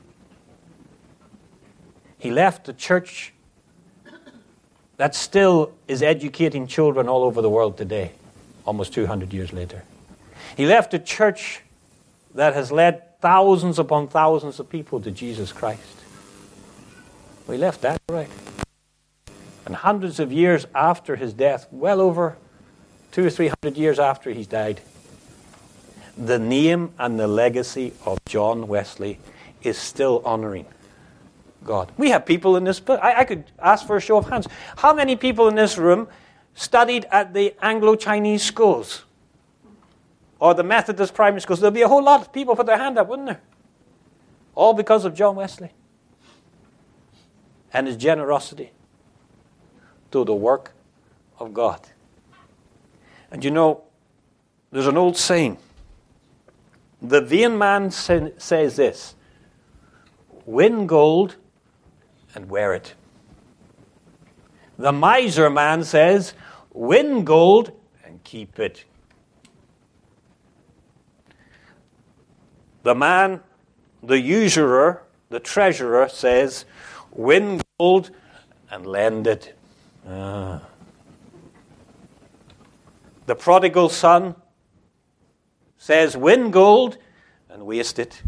He left the church that still is educating children all over the world today, almost 200 years later. He left a church that has led thousands upon thousands of people to Jesus Christ. We left that, right? And hundreds of years after his death, well over 200 or 300 years after he's died, the name and the legacy of John Wesley is still honoring God. We have people in this book. I could ask for a show of hands. How many people in this room studied at the Anglo-Chinese schools? Or the Methodist primary schools? There'll be a whole lot of people put their hand up, wouldn't there? All because of John Wesley. And his generosity to the work of God. And you know, there's an old saying. The vain man says this: win gold and wear it. The miser man says, win gold and keep it. The man, the usurer, the treasurer says, win gold and lend it. The prodigal son says, win gold and waste it.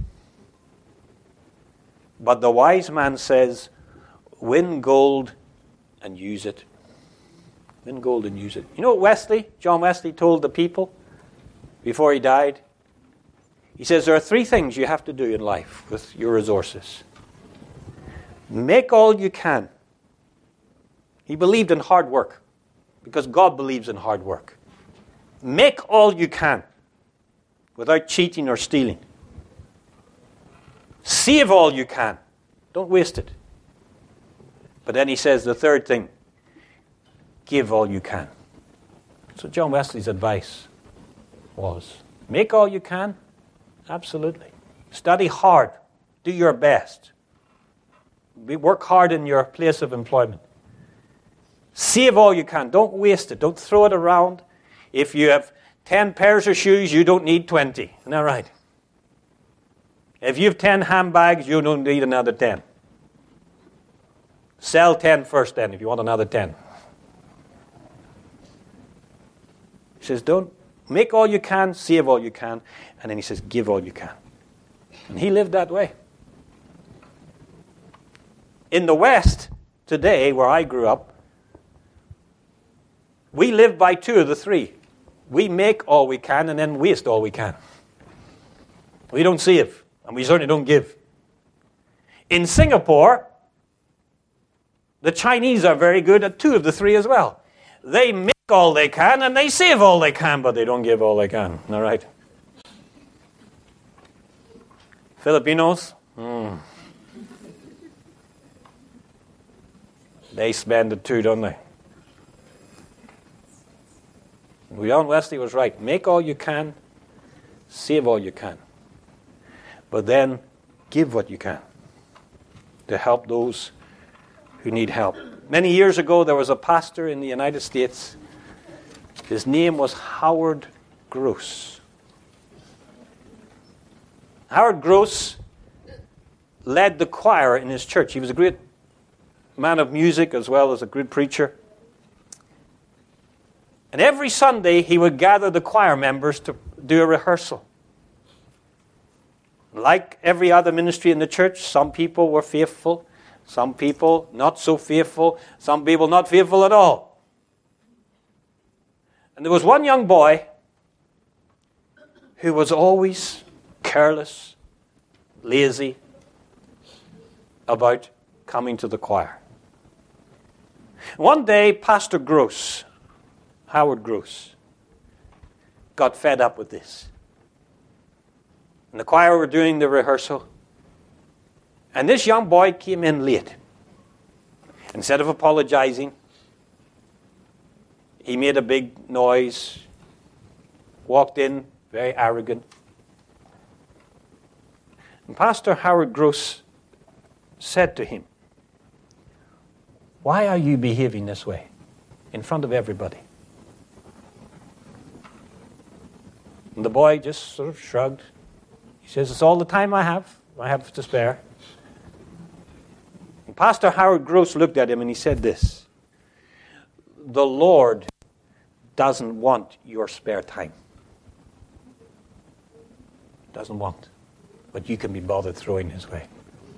But the wise man says, win gold and use it. Win gold and use it. You know what John Wesley told the people before he died? He says there are 3 things you have to do in life with your resources. Make all you can. He believed in hard work because God believes in hard work. Make all you can without cheating or stealing. Save all you can. Don't waste it. But then he says the 3rd thing, give all you can. So John Wesley's advice was, make all you can. Absolutely. Study hard. Do your best. Work hard in your place of employment. Save all you can. Don't waste it. Don't throw it around. If you have 10 pairs of shoes, you don't need 20. Isn't that right? If you have 10 handbags, you don't need another 10. Sell 10 first then if you want another 10. He says, don't make all you can, save all you can, and then he says, give all you can. And he lived that way. In the West, today, where I grew up, we live by 2 of the 3. We make all we can and then waste all we can. We don't save, and we certainly don't give. In Singapore, the Chinese are very good at 2 of the 3 as well. They make all they can and they save all they can, but they don't give all they can. All right? Filipinos? They They spend it too, don't they? John Wesley was right. Make all you can, save all you can. But then give what you can to help those who need help. Many years ago, there was a pastor in the United States. His name was Howard Gross. Howard Gross led the choir in his church. He was a great man of music as well as a good preacher. And every Sunday he would gather the choir members to do a rehearsal. Like every other ministry in the church, some people were faithful, some people not so faithful, some people not faithful at all. And there was one young boy who was always careless, lazy about coming to the choir. One day, Pastor Gross, Howard Gross, got fed up with this. And the choir were doing the rehearsal. And this young boy came in late. Instead of apologizing, he made a big noise, walked in, very arrogant. And Pastor Howard Gross said to him, "Why are you behaving this way in front of everybody?" And the boy just sort of shrugged. He says, "It's all the time I have to spare." And Pastor Howard Gross looked at him and he said this, "The Lord doesn't want your spare time. Doesn't want. But you can be bothered throwing his way."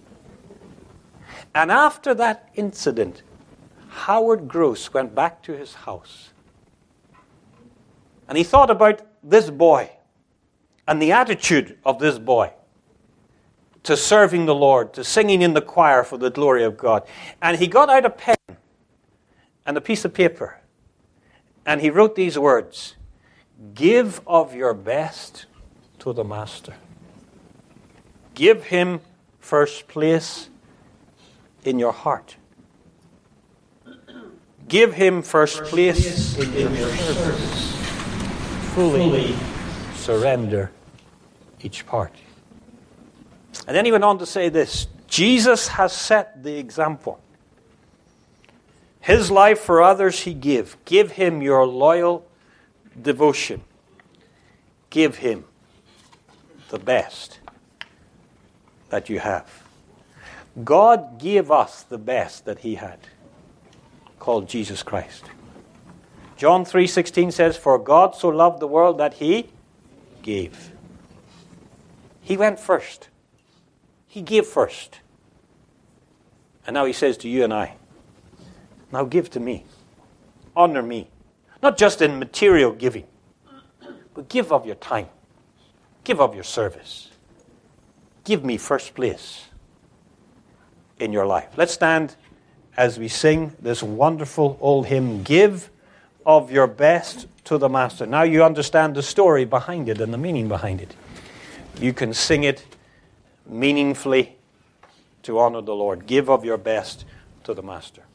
And after that incident, Howard Gross went back to his house. And he thought about this boy and the attitude of this boy to serving the Lord, to singing in the choir for the glory of God. And he got out a pen and a piece of paper and he wrote these words, "Give of your best to the Master. Give him first place in your heart. Give him first place in your service. Fully surrender each part." And then he went on to say this, Jesus has set the example. His life for others he gave. Give him your loyal devotion. Give him the best that you have. God gave us the best that he had, called Jesus Christ. John 3:16 says, "For God so loved the world that he gave." He went first. He gave first. And now he says to you and I, now give to me. Honor me. Not just in material giving, but give of your time. Give of your service. Give me first place in your life. Let's stand as we sing this wonderful old hymn, "Give of your best to the Master." Now you understand the story behind it and the meaning behind it. You can sing it meaningfully to honor the Lord. Give of your best to the Master.